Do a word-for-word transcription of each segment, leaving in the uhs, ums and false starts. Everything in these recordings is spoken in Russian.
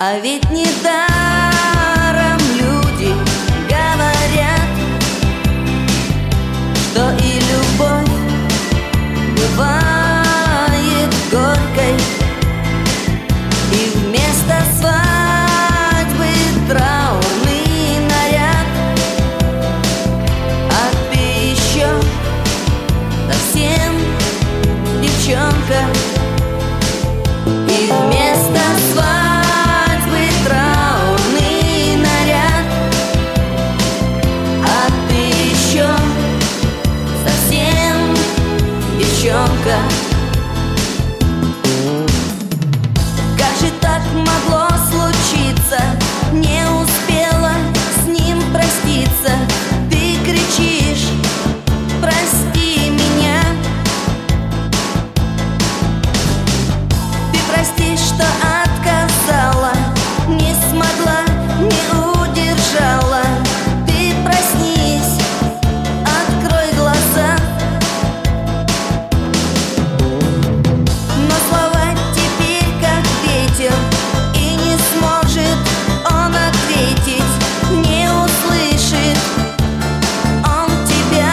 А ведь недаром люди говорят, что и любовь бывает горькой, и вместо свадьбы траурный наряд. А ты еще совсем девчонка, и вместо свадьбы траурный наряд. А ты еще совсем девчонка. Как же так могло случиться? Не успела с ним проститься. Ты кричишь: прости меня. Ты прости, что отказала, не смогла, не удержала. Ты проснись, открой глаза. Но слова теперь как ветер, и не сможет он ответить, не услышит он тебя.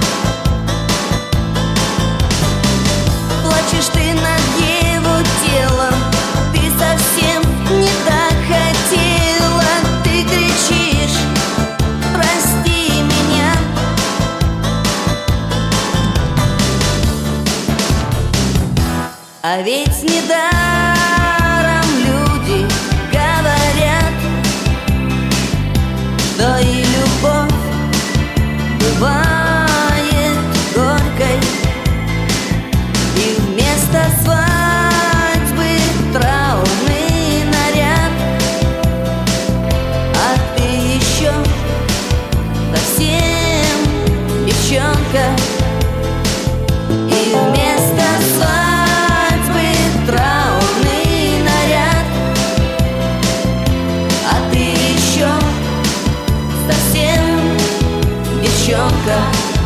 Плачешь ты над его телом, ты совсем не так хотела. Ты кричишь: прости меня. А ведь недаром люди говорят, что и любовь бывает горькой, и вместо свадьбы траурный наряд. А ты еще совсем девчонка, и вместо свадьбы траурный наряд. А ты еще совсем девчонка.